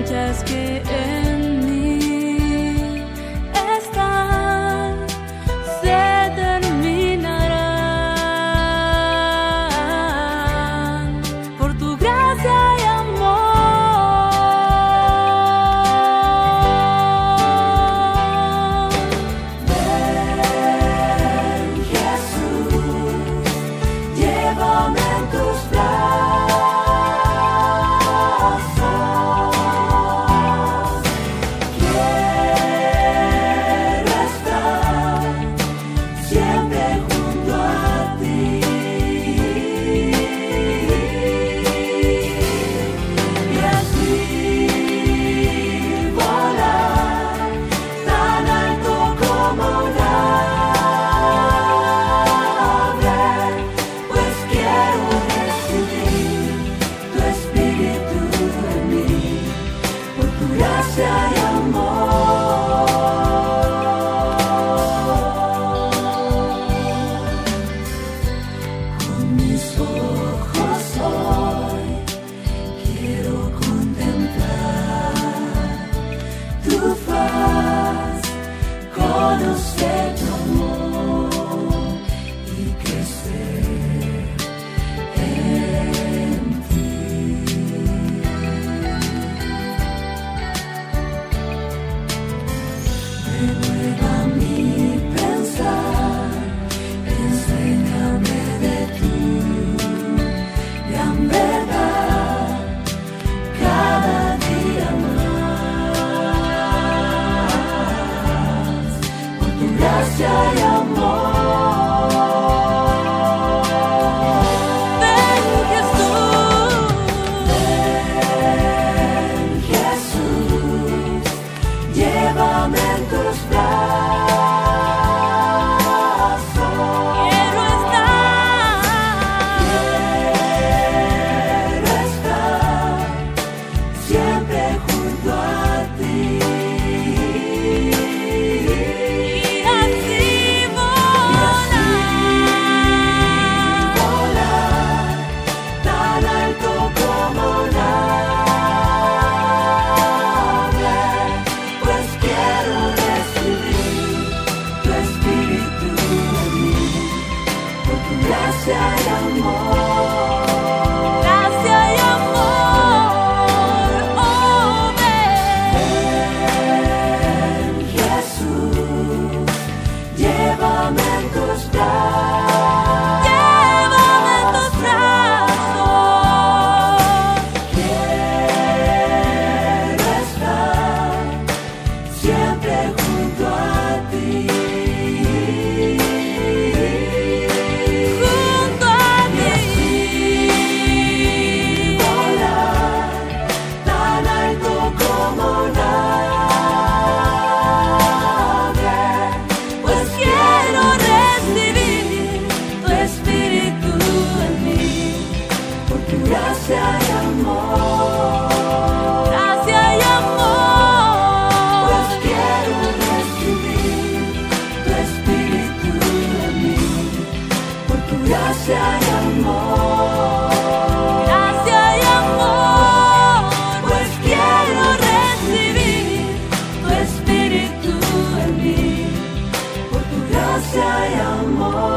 manchas que en mí están se terminarán por tu gracia y amor. Ven, Jesús, llévame en tus brazos. Quiero estar siempre junto a ti. Y así volar tan alto como un ave, pues quiero recibir tu espíritu en mí, por tu gracia y amor. Con mis ojos hoy quiero contemplar tu faz, conocer tu amor y crecer en ti. Renueva mi pensar, enséñame de tu gran verdad cada día más, por tu gracia y amor. Ven, Jesús, ven, Jesús, llévame en tus brazos. Quiero estar siempre junto a ti. Y así volar tan alto como un ave, pues quiero recibir tu espíritu en mí, por tu gracia y amor. Gracia y amor, oh ven, Jesús, llévame en tus brazos. Llévame en tus brazos. Quiero estar siempre junto a ti. Junto a ti. Y así volar tan alto como un ave, pues quiero recibir tu espíritu en mí, por tu gracia y amor. Gracia y amor, pues quiero recibir tu espíritu en mí, por tu gracia y amor. Gracia y amor, pues quiero recibir tu espíritu en mí, por tu gracia y amor.